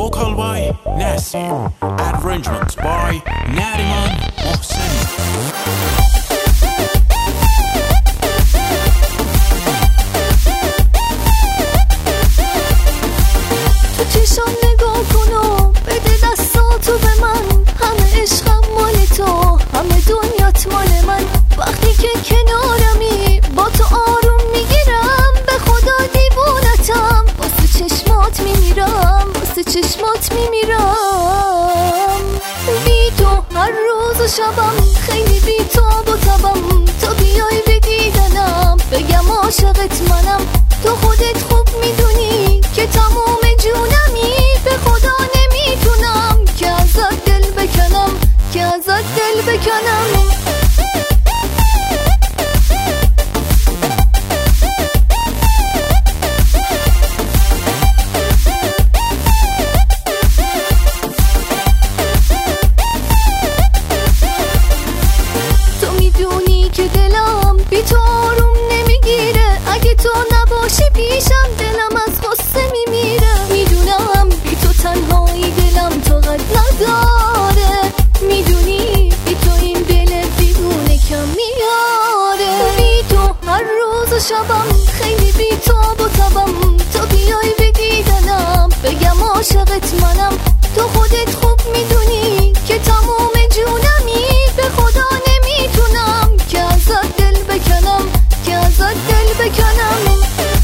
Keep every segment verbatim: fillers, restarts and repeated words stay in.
Vocal by Nasir. Arrangements by Nariman Mohsen. چشام نگاه کن و بده دستاتو به من. همه عشقم مال تو، همه دنیات مال من. وقتی که کنارمی با تو آروم میگیرم. به خدا دیوونتم، واسه چشمات میمیرم، واسه چشمات میمیرم. بی تو هر روز و شبم خیلی بی تاب و تبم. تو بیای به دیدنم بگم عاشقت منم. تو خودت خوب میدونی که تموم جونمی. به خدا نمیتونم که ازت دل بکنم، که ازت دل بکنم. تو میدونی که دلم بی تو آروم نمیگیره. اگه تو نباشی پیشم دلم از غصه میمیره. میدونم بی تو تنهایی دلم طاقت نداره. میدونی بی تو این دل دیوونه کم میاره. بی تو هر روز و شبم خیلی بی تاب و تبم. تو بیای به دیدنم بگم عاشقت منم. تو خودت خوب میدونی که تموم جونمی. به خدا نمیتونم که ازت دل بکنم، که ازت دل بکنم.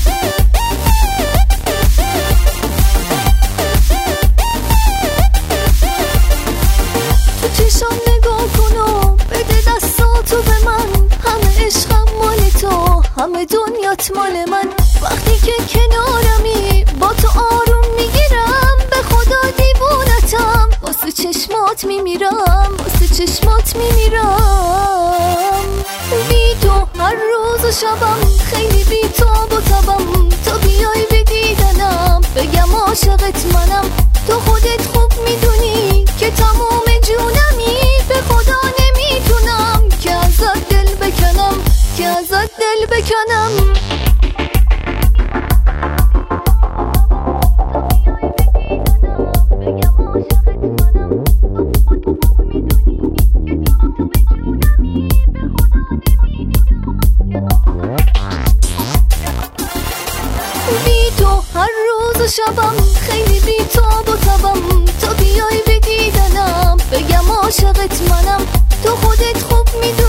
تو چشام نگاه کن و بده دستاتو به من. همه عشقم مال تو، همه دنیات مال من. وقتی که کنارمی با تو آروم میگیرم. به خدا دیوونتم، واسه چشمات میمیرم، واسه چشمات میمیرم. بی تو هر روز و شبم خیلی بی تاب و تبم. تو بیای به دیدنم بگم عاشقت منم. تو خودت خوب میدونی که تموم جونمی. به خدا نمیتونم که ازت دل بکنم، که ازت دل بکنم. بی تو هر روز و شبم خیلی بی تاب و تبم. تو بیای به دیدنم بگم عاشقت منم. تو خودت خوب میدونی